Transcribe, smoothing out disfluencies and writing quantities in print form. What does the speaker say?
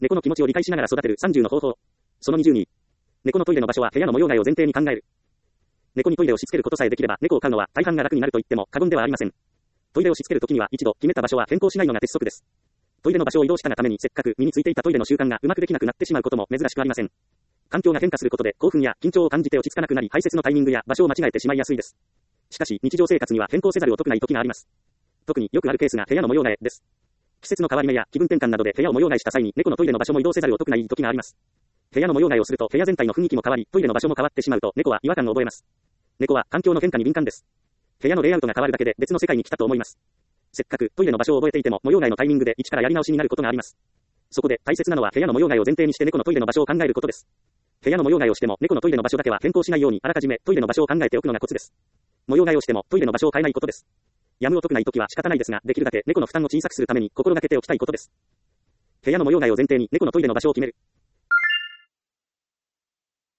猫の気持ちを理解しながら育てる30の方法。その20に、猫のトイレの場所は部屋の模様替えを前提に考える。猫にトイレをしつけることさえできれば、猫を飼うのは大半が楽になると言っても過言ではありません。トイレをしつけるときには一度決めた場所は変更しないのが鉄則です。トイレの場所を移動したがためにせっかく身についていたトイレの習慣がうまくできなくなってしまうことも珍しくありません。環境が変化することで興奮や緊張を感じて落ち着かなくなり排泄のタイミングや場所を間違えてしまいやすいです。しかし日常生活には変更せざるを得ない時があります。特によくあるケースが部屋の模様替えです。季節の変わり目や気分転換などで部屋を模様替えした際に猫のトイレの場所も移動せざるを得ない時があります。部屋の模様替えをすると部屋全体の雰囲気も変わりトイレの場所も変わってしまうと猫は違和感を覚えます。猫は環境の変化に敏感です。部屋のレイアウトが変わるだけで別の世界に来たと思います。せっかくトイレの場所を覚えていても模様替えのタイミングで一からやり直しになることがあります。そこで大切なのは部屋の模様替えを前提にして猫のトイレの場所を考えることです。部屋の模様替えをしても猫のトイレの場所だけは変更しないようにあらかじめトイレの場所を考えておくのがコツです。模様替えをしてもトイレの場所を変えないことです。やむを得ないときは仕方ないですが、できるだけ猫の負担を小さくするために心がけておきたいことです。部屋の模様替えを前提に猫のトイレの場所を決める。